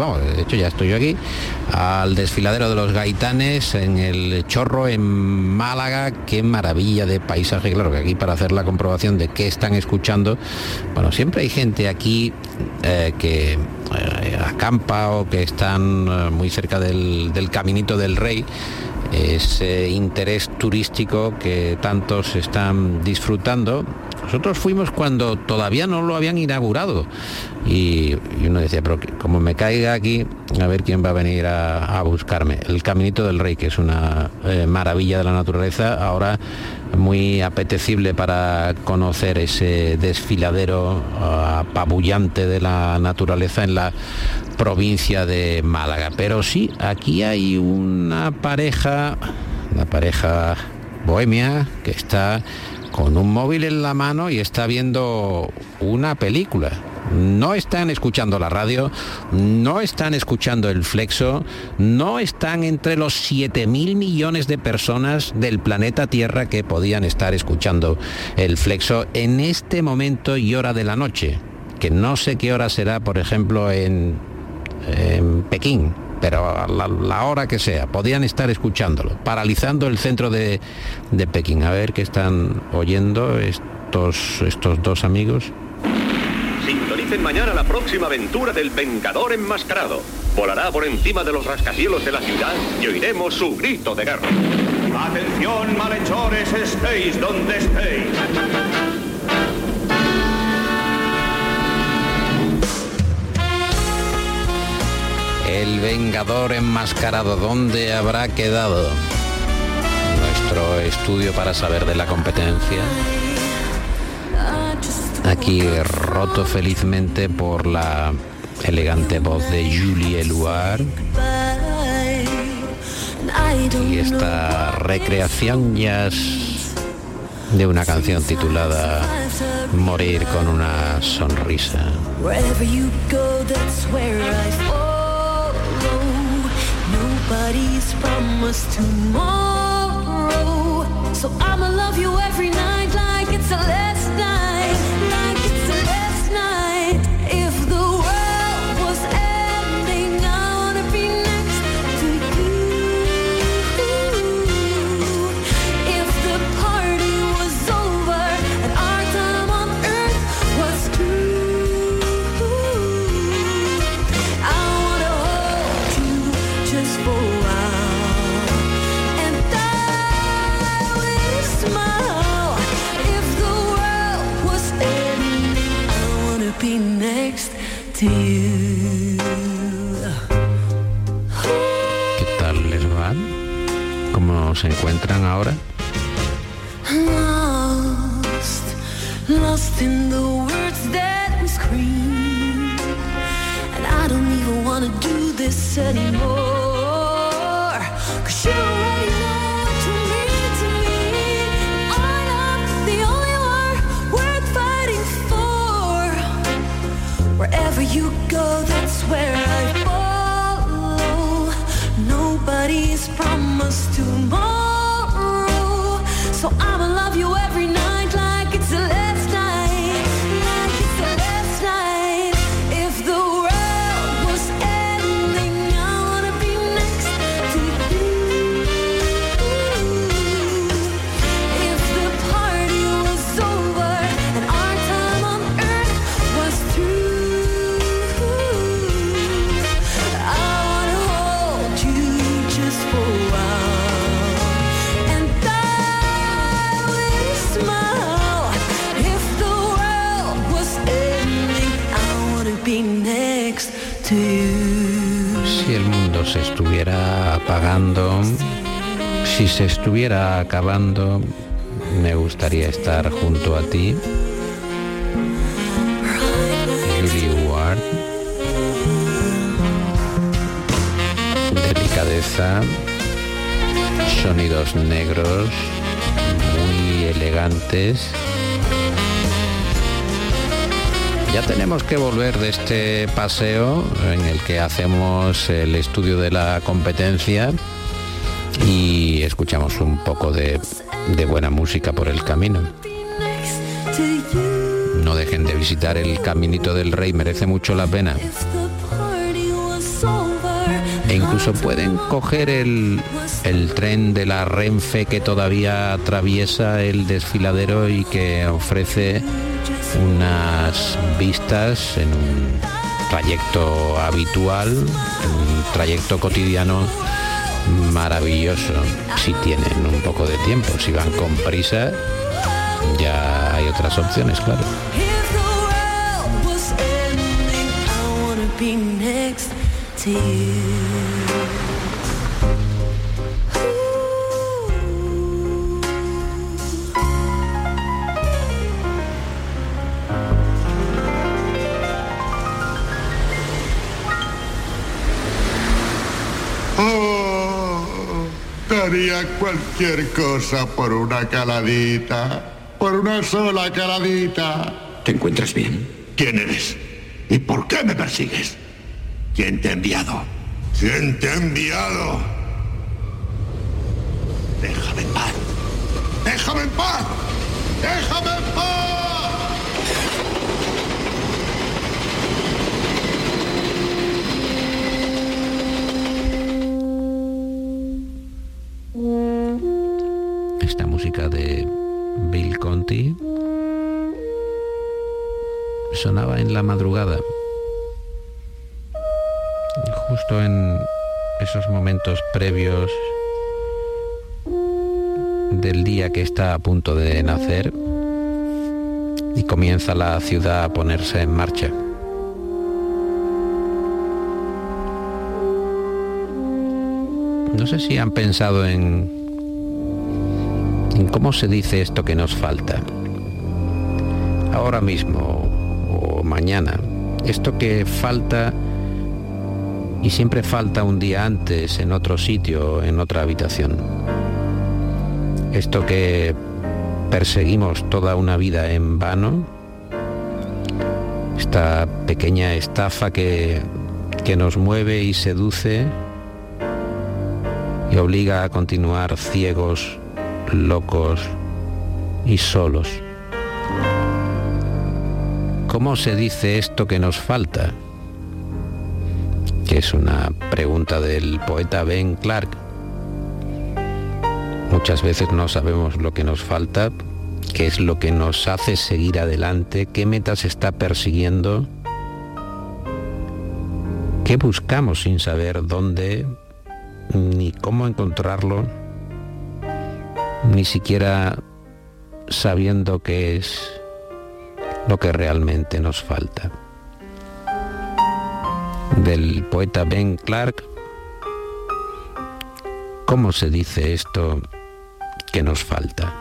vamos, de hecho ya estoy yo aquí, al desfiladero de los Gaitanes en el Chorro, en Málaga. Qué maravilla de paisaje, claro que aquí para hacer la comprobación de qué están escuchando, bueno, siempre hay gente aquí eh, que eh, acampa o que están eh, muy cerca del, del Caminito del Rey, ese interés turístico que tantos están disfrutando. Nosotros fuimos cuando todavía no lo habían inaugurado y, y uno decía, pero como me caiga aquí, a ver quién va a venir a, a buscarme. El Caminito del Rey, que es una eh, maravilla de la naturaleza, ahora muy apetecible para conocer ese desfiladero uh, apabullante de la naturaleza en la provincia de Málaga. Pero sí, aquí hay una pareja, una pareja bohemia que está con un móvil en la mano y está viendo una película. No están escuchando la radio, no están escuchando el Flexo, no están entre los siete mil millones de personas del planeta Tierra que podían estar escuchando el Flexo en este momento y hora de la noche, que no sé qué hora será, por ejemplo, en, en Pekín, pero a la, la hora que sea, podían estar escuchándolo, paralizando el centro de, de Pekín. A ver qué están oyendo estos, estos dos amigos. Sintonicen mañana la próxima aventura del Vengador enmascarado. Volará por encima de los rascacielos de la ciudad y oiremos su grito de guerra. Atención, malhechores, estéis donde estéis. El Vengador enmascarado, ¿dónde habrá quedado? Nuestro estudio para saber de la competencia. Aquí roto felizmente por la elegante voz de Julie Eluard. Y esta recreación jazz de una canción titulada Morir con una sonrisa. Nobody's promised tomorrow, so I'ma love you every night like it's the last night, like it's the last night. If the world was ending, I wanna be next to you. If the party was over and our time on earth was through, I wanna hold you just for a while, and I will smile. If the world was ending, I wanna be next to you. ¿Qué tal les va? ¿Cómo se encuentran ahora? Lost, lost in the words that we scream, and I don't even wanna do this anymore, 'cause you already know what you mean to me. I'm the only one worth fighting for. Wherever you go, that's where I follow. Nobody's promised tomorrow, so I'ma love you every night like it's the last night, like it's the last night. If the world was ending, I wanna be next to you. If the party was over and our time on earth was through, I wanna hold you just for a while, and I will smile. If the world was ending, I wanna be next to you. Si el mundo se estuviera apagando, si se estuviera acabando, me gustaría estar junto a ti. Julie Ward. Delicadeza, sonidos negros, muy elegantes. Ya tenemos que volver de este paseo en el que hacemos el estudio de la competencia y escuchamos un poco de, de buena música por el camino. No dejen de visitar el Caminito del Rey, merece mucho la pena. E incluso pueden coger el, el tren de la Renfe que todavía atraviesa el desfiladero y que ofrece unas vistas en un trayecto habitual, en un trayecto cotidiano maravilloso, si tienen un poco de tiempo. Si van con prisa, ya hay otras opciones, claro. Daría cualquier cosa por una caladita, por una sola caladita. ¿Te encuentras bien? ¿Quién eres? ¿Y por qué me persigues? ¿Quién te ha enviado? ¿Quién te ha enviado? Déjame en paz. Déjame en paz. Déjame en paz. Esta música de Bill Conti sonaba en la madrugada, justo en esos momentos previos del día que está a punto de nacer y comienza la ciudad a ponerse en marcha. No sé si han pensado en en cómo se dice esto que nos falta ahora mismo o mañana, esto que falta y siempre falta un día antes en otro sitio, en otra habitación, esto que perseguimos toda una vida en vano, esta pequeña estafa que, que nos mueve y seduce y obliga a continuar ciegos, locos y solos. ¿Cómo se dice esto que nos falta? Que es una pregunta del poeta Ben Clark. Muchas veces no sabemos lo que nos falta, qué es lo que nos hace seguir adelante, qué metas está persiguiendo, qué buscamos sin saber dónde ni cómo encontrarlo, ni siquiera sabiendo qué es lo que realmente nos falta. Del poeta Ben Clark, ¿cómo se dice esto que nos falta?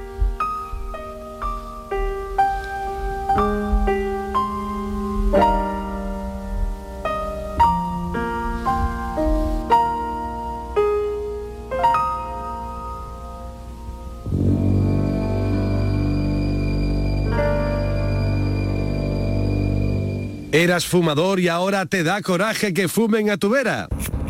Eras fumador y ahora te da coraje que fumen a tu vera.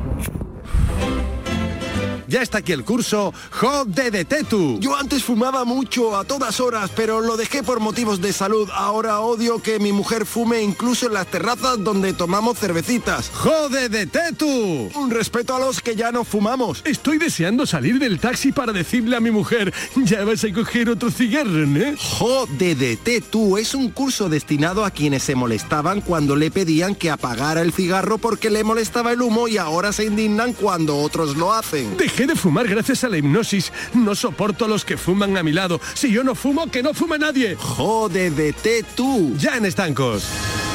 Ya está aquí el curso Jodedetetu. Yo antes fumaba mucho, a todas horas, pero lo dejé por motivos de salud. Ahora odio que mi mujer fume incluso en las terrazas donde tomamos cervecitas. Jodedetetu. Un respeto a los que ya no fumamos. Estoy deseando salir del taxi para decirle a mi mujer, ya vas a coger otro cigarro, ¿eh? Jodedetetu es un curso destinado a quienes se molestaban cuando le pedían que apagara el cigarro porque le molestaba el humo y ahora se indignan cuando otros lo hacen. Dejé de fumar gracias a la hipnosis. No soporto a los que fuman a mi lado. Si yo no fumo, que no fume nadie. Jodedetetu. Ya en Estancos.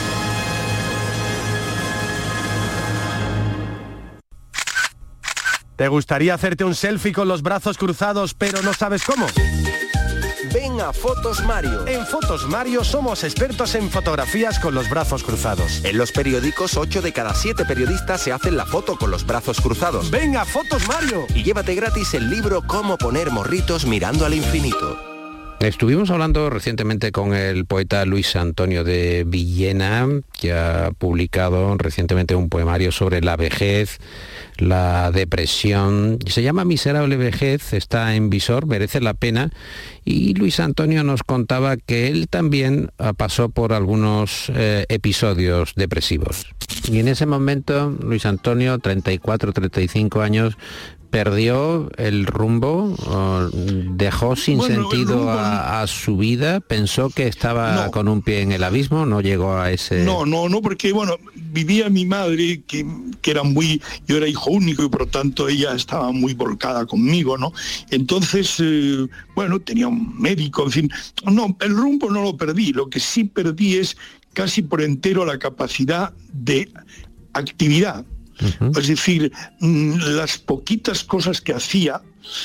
¿Te gustaría hacerte un selfie con los brazos cruzados pero no sabes cómo? Ven a Fotos Mario. En Fotos Mario somos expertos en fotografías con los brazos cruzados. En los periódicos, ocho de cada siete periodistas se hacen la foto con los brazos cruzados. ¡Ven a Fotos Mario! Y llévate gratis el libro Cómo poner morritos mirando al infinito. Estuvimos hablando recientemente con el poeta Luis Antonio de Villena, que ha publicado recientemente un poemario sobre la vejez, la depresión. Se llama Miserable Vejez, está en Visor, merece la pena. Y Luis Antonio nos contaba que él también pasó por algunos eh, episodios depresivos. Y en ese momento, Luis Antonio, treinta y cuatro, treinta y cinco años, ¿perdió el rumbo? ¿Dejó sin bueno, sentido rumbo, a, a su vida? ¿Pensó que estaba no. con un pie en el abismo? ¿No llegó a ese...? No, no, no, porque bueno, vivía mi madre, que, que era muy... Yo era hijo único y por lo tanto ella estaba muy volcada conmigo, ¿no? Entonces, eh, bueno, tenía un médico, en fin. No, el rumbo no lo perdí. Lo que sí perdí es casi por entero la capacidad de actividad. Uh-huh. Es decir, las poquitas cosas que hacía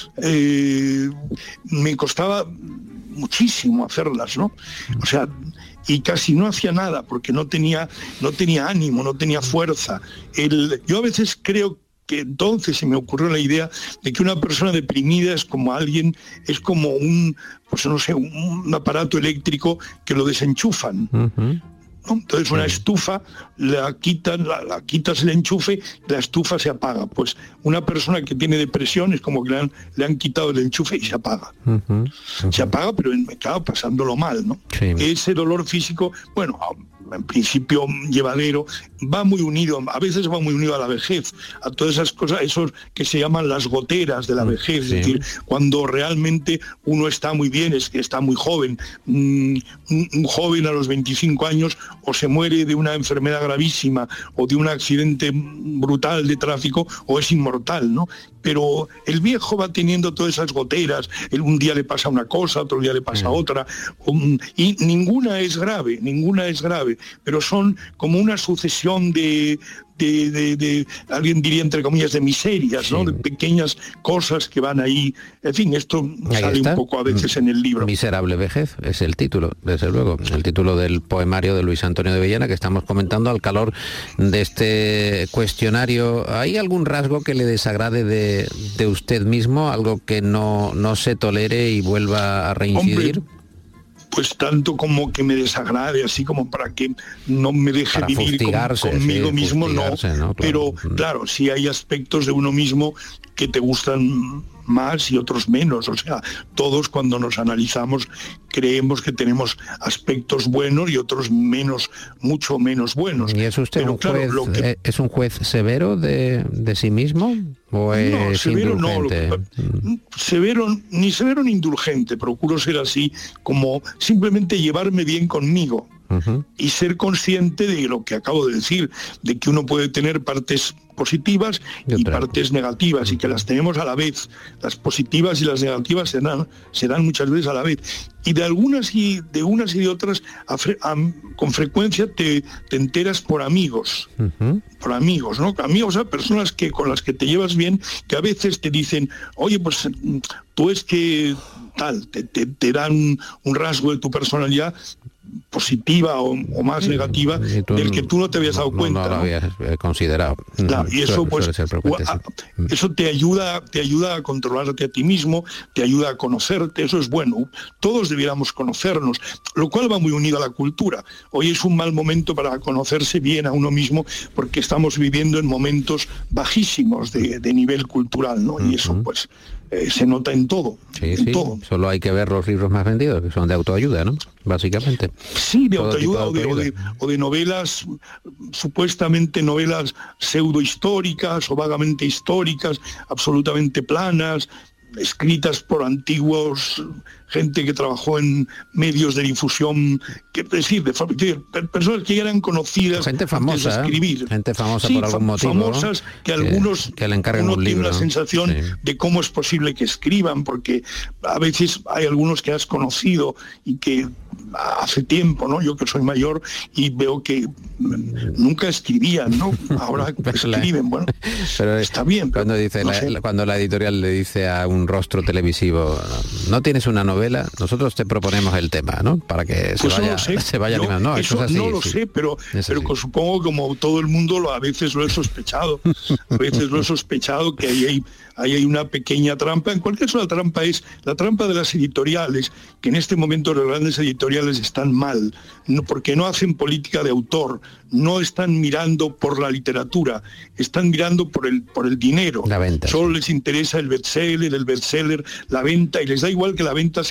eh, me costaba muchísimo hacerlas, ¿no? O sea, y casi no hacía nada porque no tenía, no tenía ánimo, no tenía fuerza. El, yo a veces creo que entonces se me ocurrió la idea de que una persona deprimida es como alguien, es como un, pues no sé, un, un aparato eléctrico que lo desenchufan. Uh-huh. ¿No? Entonces una estufa, la quitas, la, la quitas el enchufe, la estufa se apaga. Pues una persona que tiene depresión es como que le han, le han quitado el enchufe y se apaga. Uh-huh, uh-huh. Se apaga, pero claro, pasándolo mal, ¿no? Sí. Ese dolor físico, bueno, en principio llevadero, va muy unido, a veces va muy unido a la vejez, a todas esas cosas, esos que se llaman las goteras de la vejez, sí. Es decir, cuando realmente uno está muy bien, es que está muy joven, un, un joven a los veinticinco años o se muere de una enfermedad gravísima o de un accidente brutal de tráfico o es inmortal, ¿no? Pero el viejo va teniendo todas esas goteras, un día le pasa una cosa, otro día le pasa mm. otra, um, y ninguna es grave, ninguna es grave, pero son como una sucesión de, de, de, de alguien diría entre comillas, de miserias, sí. ¿no? De pequeñas cosas que van ahí, en fin, esto ahí sale está. Un poco a veces en el libro. Miserable vejez, es el título, desde luego, el título del poemario de Luis Antonio de Villena que estamos comentando al calor de este cuestionario. ¿Hay algún rasgo que le desagrade de de usted mismo, algo que no, no se tolere y vuelva a reincidir? Hombre, pues tanto como que me desagrade, así como para que no me deje para vivir con, conmigo sí, mismo, no, ¿no? Claro. Pero claro, sí hay aspectos de uno mismo que te gustan más y otros menos, o sea, todos cuando nos analizamos creemos que tenemos aspectos buenos y otros menos, mucho menos buenos. ¿Y es usted Pero, un, claro, juez, lo que... es un juez severo de, de sí mismo o es no, severo indulgente? No, que, severo, ni severo ni indulgente, procuro ser así, como simplemente llevarme bien conmigo. Uh-huh. Y ser consciente de lo que acabo de decir, de que uno puede tener partes positivas y partes negativas y que las tenemos a la vez. Las positivas y las negativas se dan, se dan muchas veces a la vez. Y de algunas y de unas y de otras a fre, a, con frecuencia te, te enteras por amigos. Uh-huh. Por amigos, ¿no? Amigos, o sea, personas que con las que te llevas bien, que a veces te dicen, oye, pues tú es que tal, te, te, te dan un, un rasgo de tu personalidad positiva o, o más negativa tú, del que tú no te habías dado no, cuenta. No lo ¿no? habías considerado. Claro, y eso pues a, eso te ayuda, te ayuda a controlarte a ti mismo, te ayuda a conocerte, eso es bueno. Todos debiéramos conocernos, lo cual va muy unido a la cultura. Hoy es un mal momento para conocerse bien a uno mismo porque estamos viviendo en momentos bajísimos de, de nivel cultural, ¿no? Y eso pues eh, se nota en todo. Sí, en sí. todo. Solo hay que ver los libros más vendidos, que son de autoayuda, ¿no? Básicamente. Sí, de autoayuda, de autoayuda. O, de, o, de, o de novelas, supuestamente novelas pseudohistóricas o vagamente históricas, absolutamente planas, escritas por antiguos, gente que trabajó en medios de difusión, que, es decir, de, de personas que ya eran conocidas, gente famosa, antes de escribir. ¿eh? Gente famosa sí, por algún motivo, famosas, que, que algunos que le encargan uno un tiene libro, la sensación sí. de cómo es posible que escriban, porque a veces hay algunos que has conocido y que hace tiempo, ¿no? Yo que soy mayor y veo que nunca escribían, ¿no? Ahora escriben, bueno, pero está bien. Pero cuando dice no la, sé. cuando la editorial le dice a un rostro televisivo, no tienes una novela, nosotros te proponemos el tema, ¿no? Para que se pues vaya, no sé. se vaya Yo, animando. No, eso, eso es así, no lo sí. sé, pero, es pero que supongo como todo el mundo lo, a veces lo he sospechado. A veces lo he sospechado que ahí hay, ahí hay una pequeña trampa. En cualquier caso, la trampa es la trampa de las editoriales, que en este momento las grandes editoriales están mal, no, porque no hacen política de autor, no están mirando por la literatura, están mirando por el por el dinero. La venta. Solo les interesa el bestseller, el bestseller, la venta, y les da igual que la venta sea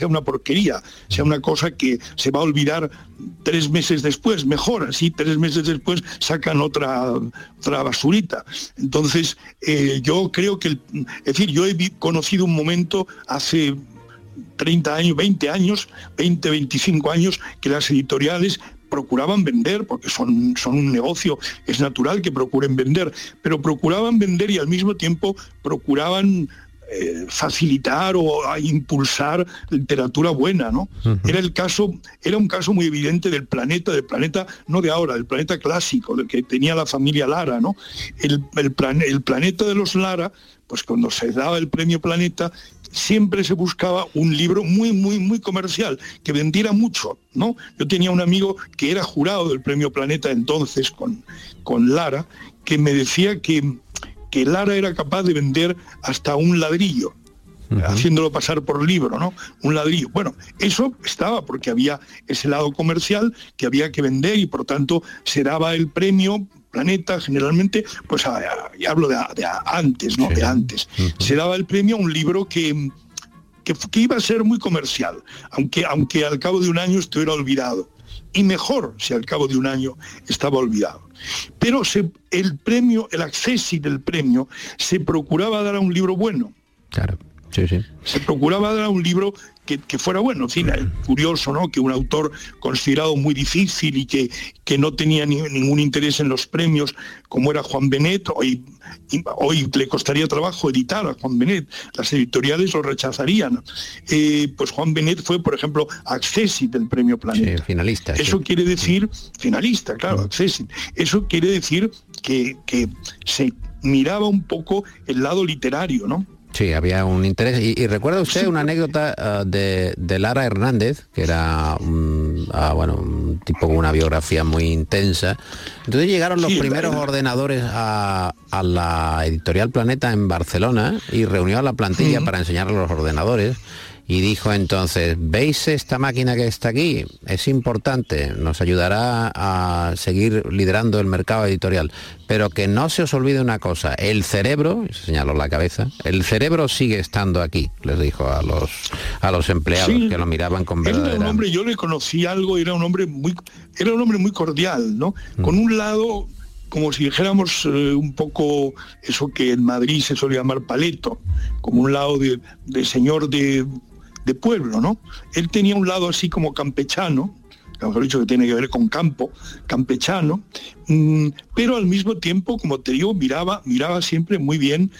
sea una porquería, sea una cosa que se va a olvidar tres meses después, mejor, así tres meses después sacan otra, otra basurita. Entonces, eh, yo creo que, el, es decir, yo he conocido un momento hace treinta años, veinte años, veinte, veinticinco años, que las editoriales procuraban vender, porque son, son un negocio, es natural que procuren vender, pero procuraban vender y al mismo tiempo procuraban eh, facilitar o a impulsar literatura buena, ¿no? Uh-huh. Era el caso, era un caso muy evidente del Planeta, del Planeta, no de ahora, del Planeta clásico, del que tenía la familia Lara, ¿no? El, el, plan, el Planeta de los Lara, pues cuando se daba el premio Planeta, siempre se buscaba un libro muy, muy, muy comercial, que vendiera mucho, ¿no? Yo tenía un amigo que era jurado del Premio Planeta entonces con, con Lara, que me decía que, que Lara era capaz de vender hasta un ladrillo, uh-huh. haciéndolo pasar por libro, ¿no? Un ladrillo. Bueno, eso estaba porque había ese lado comercial que había que vender y por tanto se daba el premio Planeta, generalmente, pues a, a, y hablo de, de a, antes, ¿no? Sí. De antes. Uh-huh. Se daba el premio a un libro que, que, que iba a ser muy comercial, aunque, aunque al cabo de un año estuviera olvidado. Y mejor si al cabo de un año estaba olvidado. Pero se, el premio, el acceso del premio, se procuraba dar a un libro bueno. Claro. Sí, sí. Se procuraba dar a un libro que, que fuera bueno. En fin, es curioso, ¿no?, que un autor considerado muy difícil y que, que no tenía ni, ningún interés en los premios, como era Juan Benet, hoy, hoy le costaría trabajo editar a Juan Benet, las editoriales lo rechazarían. Eh, pues Juan Benet fue, por ejemplo, accésit del Premio Planeta. Sí, finalista. Eso sí. quiere decir, finalista, claro, accésit. Eso quiere decir que, que se miraba un poco el lado literario, ¿no? Sí, había un interés. ¿Y, y recuerda usted una anécdota uh, de, de Lara Hernández, que era un, uh, bueno, un tipo con una biografía muy intensa? Entonces llegaron los sí, primeros verdad. ordenadores a, a la editorial Planeta en Barcelona y reunió a la plantilla uh-huh. para enseñarle los ordenadores. Y dijo entonces, ¿veis esta máquina que está aquí? Es importante, nos ayudará a seguir liderando el mercado editorial. Pero que no se os olvide una cosa, el cerebro, señaló la cabeza, el cerebro sigue estando aquí, les dijo a los a los empleados, sí, que lo miraban con verdadera... Era un hombre, yo le conocí algo, era un hombre muy, era un hombre muy cordial, ¿no? Mm. Con un lado, como si dijéramos eh, un poco eso que en Madrid se suele llamar paleto, como un lado de, de señor de... de pueblo, ¿no? Él tenía un lado así como campechano, mejor dicho, que tiene que ver con campo, campechano, mmm, pero al mismo tiempo, como te digo, miraba, miraba siempre muy bien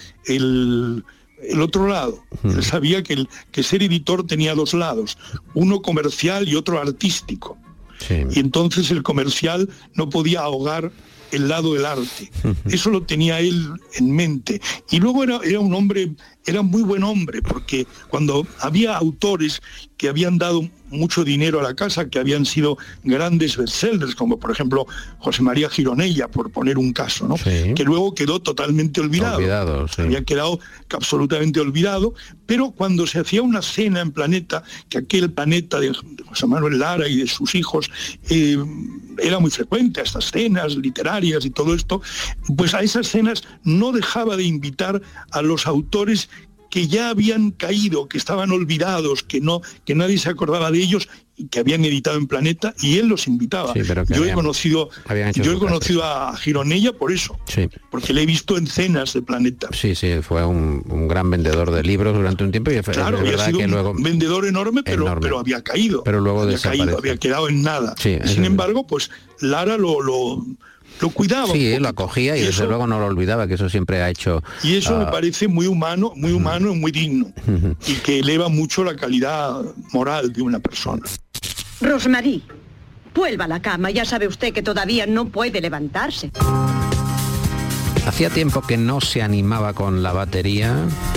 el, el otro lado. Hmm. Él sabía que, el, que ser editor tenía dos lados, uno comercial y otro artístico. Sí. Y entonces el comercial no podía ahogar el lado del arte. Eso lo tenía él en mente. Y luego era, era un hombre, era muy buen hombre, porque cuando había autores que habían dado mucho dinero a la casa, que habían sido grandes bestsellers, como por ejemplo José María Gironella, por poner un caso, ¿no? Sí. Que luego quedó totalmente olvidado. olvidado sí. Había quedado absolutamente olvidado, pero cuando se hacía una cena en Planeta, que aquel Planeta de José Manuel Lara y de sus hijos, eh, era muy frecuente a estas cenas literarias y todo esto, pues a esas cenas no dejaba de invitar a los autores que ya habían caído, que estaban olvidados, que no, que nadie se acordaba de ellos y que habían editado en Planeta, y él los invitaba. Sí, pero que yo habían, he conocido, yo he conocido a Gironella por eso, sí. porque le he visto en cenas de Planeta. Sí, sí, fue un, un gran vendedor de libros durante un tiempo y fue, claro, es había verdad sido que un luego vendedor enorme, pero, enorme, pero había caído. Pero luego había caído, había quedado en nada. Sí, Sin embargo, pues Lara lo, lo lo cuidaba. Sí, lo acogía y, y desde eso, luego no lo olvidaba, que eso siempre ha hecho... Y eso uh, me parece muy humano, muy humano uh-huh. y muy digno, uh-huh. y que eleva mucho la calidad moral de una persona. Rosmarie, vuelva a la cama, ya sabe usted que todavía no puede levantarse. Hacía tiempo que no se animaba con la batería,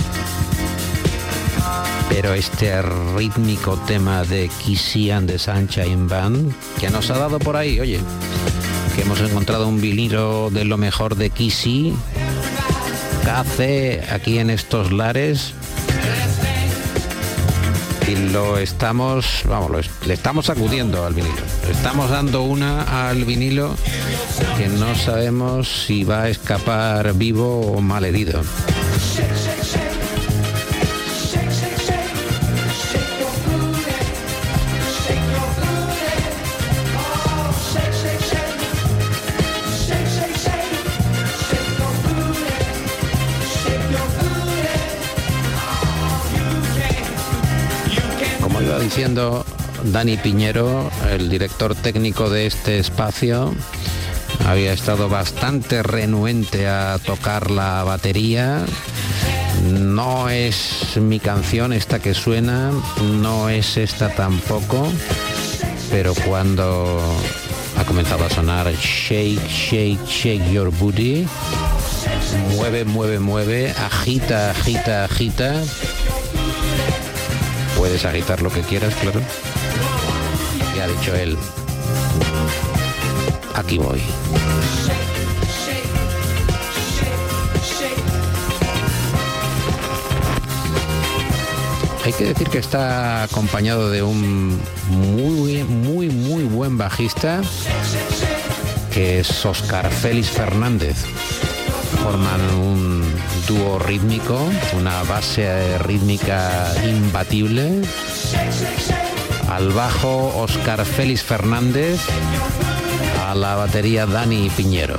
pero este rítmico tema de Kissy and the Sunshine Band, que nos ha dado por ahí, oye... que hemos encontrado un vinilo de lo mejor de Kissy, que hace aquí en estos lares, y lo estamos, vamos, lo, le estamos sacudiendo al vinilo, le estamos dando una al vinilo que no sabemos si va a escapar vivo o malherido. diciendo Dani Piñero, el director técnico de este espacio, había estado bastante renuente a tocar la batería. No es mi canción esta que suena, no es esta tampoco, pero cuando ha comenzado a sonar Shake, Shake, Shake Your Booty, mueve, mueve, mueve, agita, agita, agita. Puedes agitar lo que quieras, claro. Y ha dicho él, aquí voy. Hay que decir que está acompañado de un muy, muy, muy buen bajista, que es Óscar Félix Fernández. Forman un dúo rítmico, una base rítmica imbatible. Al bajo Óscar Félix Fernández, a la batería Dani Piñero.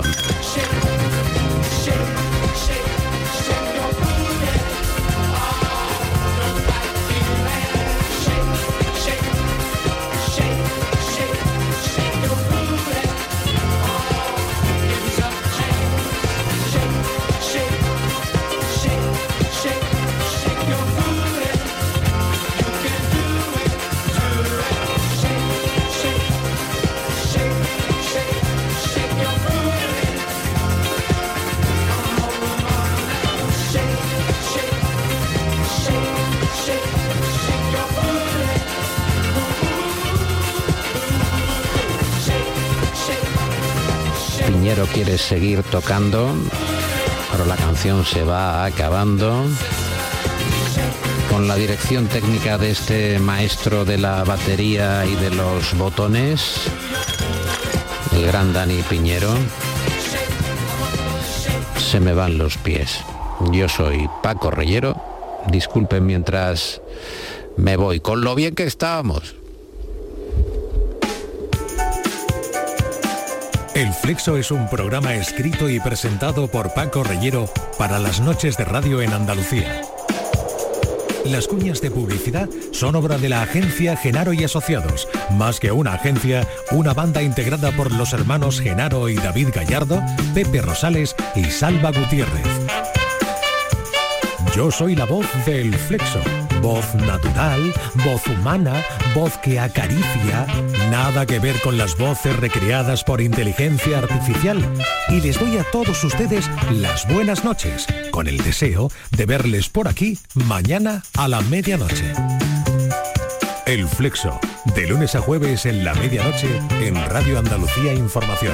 Piñero quiere seguir tocando, pero la canción se va acabando. Con la dirección técnica de este maestro de la batería y de los botones, el gran Dani Piñero. Se me van los pies. Yo soy Paco Reyero. Disculpen mientras me voy, con lo bien que estábamos. El Flexo es un programa escrito y presentado por Paco Reyero para las noches de radio en Andalucía. Las cuñas de publicidad son obra de la agencia Genaro y Asociados. Más que una agencia, una banda integrada por los hermanos Genaro y David Gallardo, Pepe Rosales y Salva Gutiérrez. Yo soy la voz del Flexo. Voz natural, voz humana, voz que acaricia, nada que ver con las voces recreadas por inteligencia artificial. Y les doy a todos ustedes las buenas noches, con el deseo de verles por aquí mañana a la medianoche. El Flexo, de lunes a jueves en la medianoche en Radio Andalucía Información.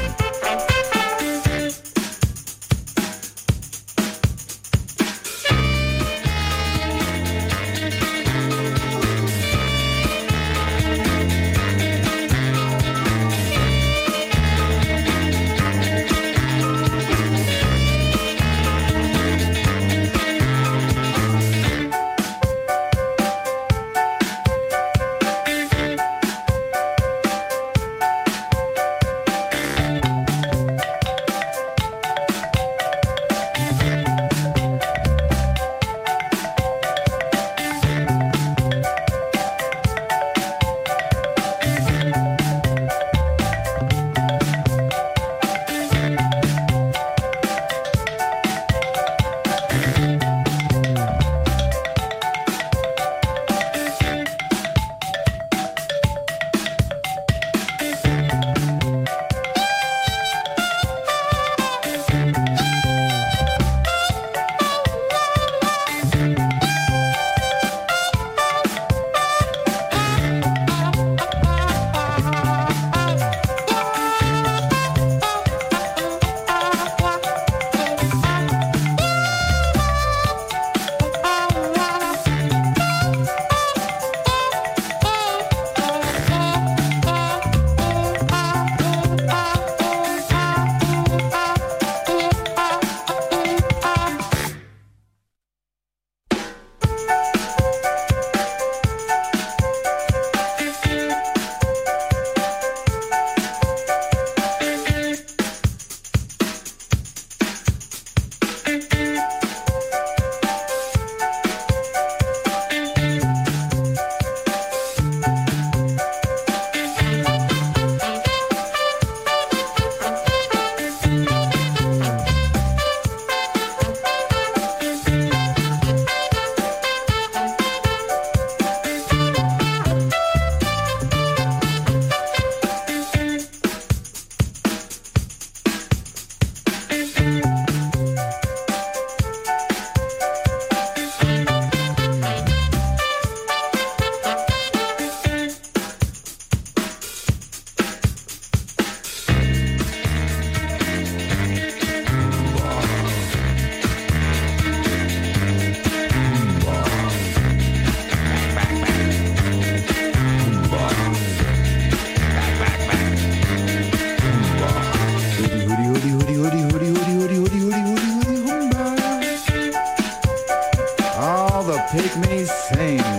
me sing.